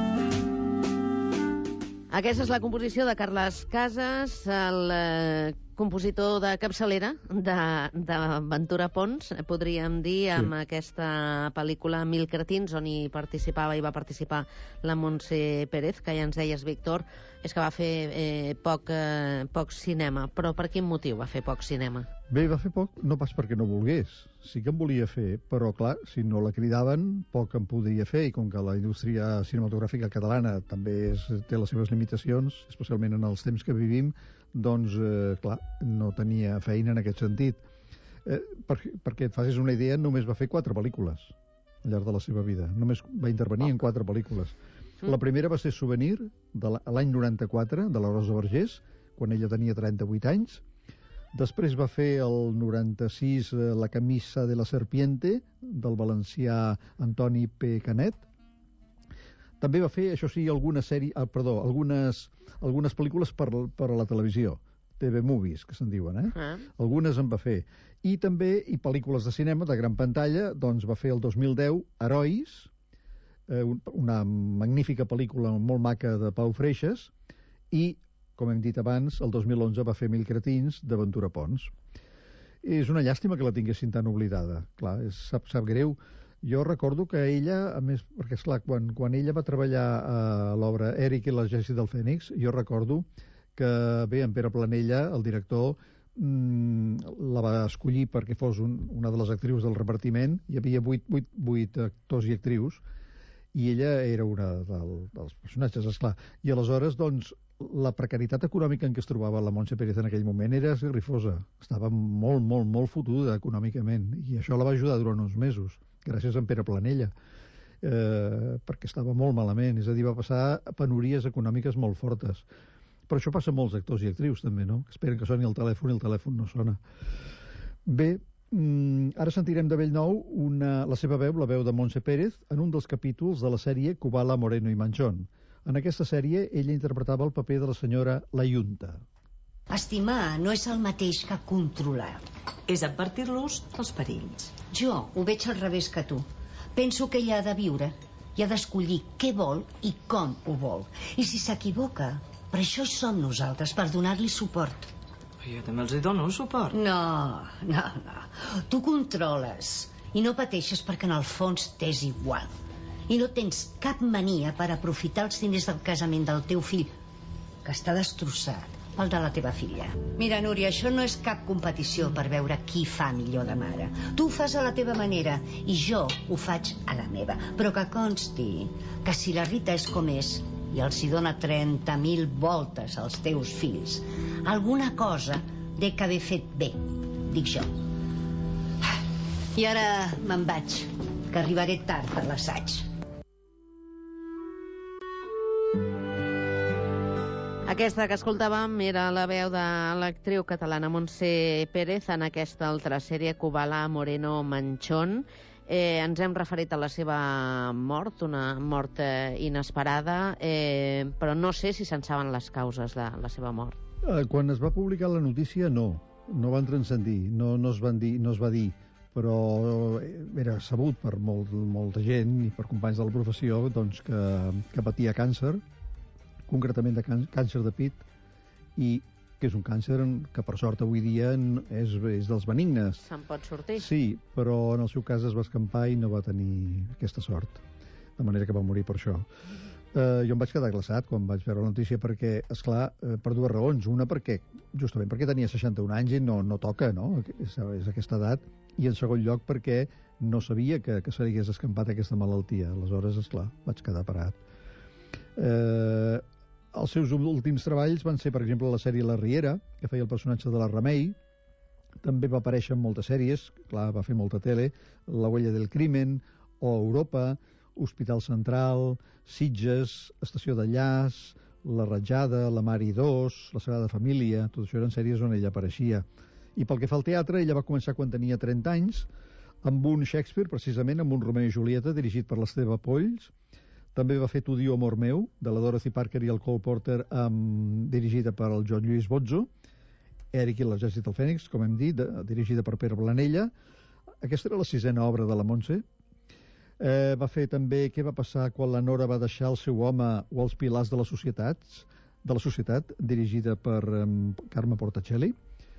Aquesta és la composició de Carles Casas, el compositor de capçalera de Ventura Pons, podríem dir, amb aquesta pel·lícula Mil cretins, on hi va participar la Montse Pérez, que ja ens deies, Víctor, és que va fer poc cinema. Però per quin motiu va fer poc cinema? Bé, va fer poc, no pas perquè no volgués. Sí que en volia fer, però clar, si no la cridaven, poc en podia fer, i com que la indústria cinematogràfica catalana també té les seves limitacions, especialment en els temps que vivim, doncs, clar, no tenia feina en aquest sentit. Perquè et facis una idea, només va fer 4 pel·lícules al llarg de la seva vida. Només va intervenir en 4 pel·lícules. La primera va ser Souvenir, de l'any 94, de la Rosa Vergés, quan ella tenia 38 anys. Després va fer el 96 La camisa de la serpiente, del valencià Antoni P. Canet. També va fer, això sí, algunes pel·lícules per a la televisió, TV Movies, que se'n diuen, Algunes en va fer. I també, pel·lícules de cinema, de gran pantalla, doncs va fer el 2010 Herois, una magnífica pel·lícula molt maca de Pau Freixas, i, com hem dit abans, el 2011 va fer Mil cretins, de Ventura Pons. És una llàstima que la tinguessin tan oblidada. Clar, sap greu. Jo recordo que ella, a més, perquè esclar, quan ella va treballar a l'obra Eric i l'exèrcit del Fènix, jo recordo que, bé, en Pere Planella, el director, la va escollir perquè fos una de les actrius del repartiment. Hi havia 8 actors i actrius, i ella era una dels personatges, esclar. I aleshores, doncs, la precarietat econòmica en què es trobava la Montse Pérez en aquell moment era esgarrifosa. Estava molt, molt, molt fotuda econòmicament, i això la va ajudar durant uns mesos, gràcies a en Pere Planella, perquè estava molt malament, és a dir, va passar penúries econòmiques molt fortes. Però això passa a molts actors i actrius, també, no? Esperen que soni el telèfon i el telèfon no sona. Bé, ara sentirem de bell nou la seva veu, la veu de Montse Pérez, en un dels capítols de la sèrie Kubala, Moreno y Manchón. En aquesta sèrie, ella interpretava el paper de la senyora La Yunta. Estimar no és el mateix que controlar. És advertir-los dels perills. Jo ho veig al revés que tu. Penso que ella ha de viure i ha d'escollir què vol i com ho vol. I si s'equivoca, per això hi som nosaltres, per donar-li suport. Jo també els hi dono suport. No. Tu controles i no pateixes perquè en el fons t'és igual. I no tens cap mania per aprofitar els diners del casament del teu fill, que està destrossat, el de la teva filla. Mira, Núria, això no és cap competició per veure qui fa millor de mare. Tu ho fas a la teva manera i jo ho faig a la meva. Però que consti que si la Rita és com és i els hi dona 30.000 voltes als teus fills, alguna cosa dec haver fet bé, dic jo. I ara me'n vaig, que arribaré tard per l'assaig. Aquesta que escoltàvem era la veu de l'actriu catalana Montse Pérez en aquesta altra sèrie, Kubala, Moreno, Manchón. Ens hem referit a la seva mort, una mort inesperada, però no sé si se'n saben les causes de la seva mort. Quan es va publicar la notícia, no van transcendir, no es va dir, però era sabut per molta gent i per companys de la professió, doncs, que patia càncer, concretament de càncer de pit, i que és un càncer que per sort avui dia és dels benignes. Se'n pot sortir. Sí, però en el seu cas es va escampar i no va tenir aquesta sort, de manera que va morir per això. Jo em vaig quedar glaçat quan vaig veure la notícia perquè, esclar, per dues raons. Una, justament perquè tenia 61 anys i no toca, no? És aquesta edat. I en segon lloc perquè no sabia que s'hagués escampat aquesta malaltia. Aleshores, esclar, vaig quedar parat. Els seus últims treballs van ser, per exemple, la sèrie La Riera, que feia el personatge de la Remei. També va aparèixer en moltes sèries, clar, va fer molta tele, La huella del crimen, o Europa, Hospital Central, Sitges, Estació d'Enllaç, La Ratjada, La Mare i Dos, La Sagrada Família, tot això eren sèries on ella apareixia. I pel que fa al teatre, ella va començar quan tenia 30 anys, amb un Shakespeare, precisament, amb un Romeo i Julieta, dirigit per l'Esteve Polls. També va fer Tu diu amor meu, de la Dorothy Parker i el Cole Porter, dirigida per el Joan Lluís Bozzo. Eric i l'exèrcit del Fènix, com hem dit, dirigida per Pere Planella. Aquesta era la 6a obra de la Montse. Va fer també Què va passar quan la Nora va deixar el seu home o els pilars de la societat, dirigida per Carme Portacelli.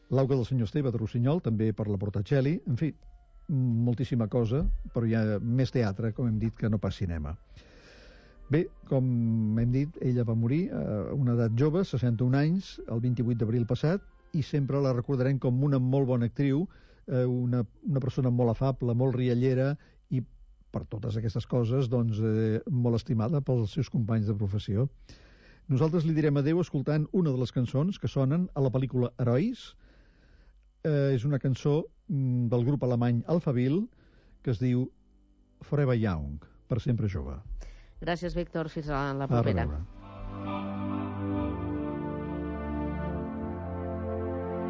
L'auga del senyor Esteve de Rossinyol, també per la Portacelli, en fi, moltíssima cosa, però hi ha més teatre, com hem dit, que no pas cinema. Bé, com hem dit, ella va morir a una edat jove, 61 anys, el 28 d'abril passat, i sempre la recordarem com una molt bona actriu, una persona molt afable, molt riallera, i per totes aquestes coses, doncs, molt estimada pels seus companys de professió. Nosaltres li direm adeu escoltant una de les cançons que sonen a la pel·lícula Herois. És una cançó del grup alemany Alphaville que es diu Forever Young, per sempre jove. Gràcies, Víctor. Fins a la propera.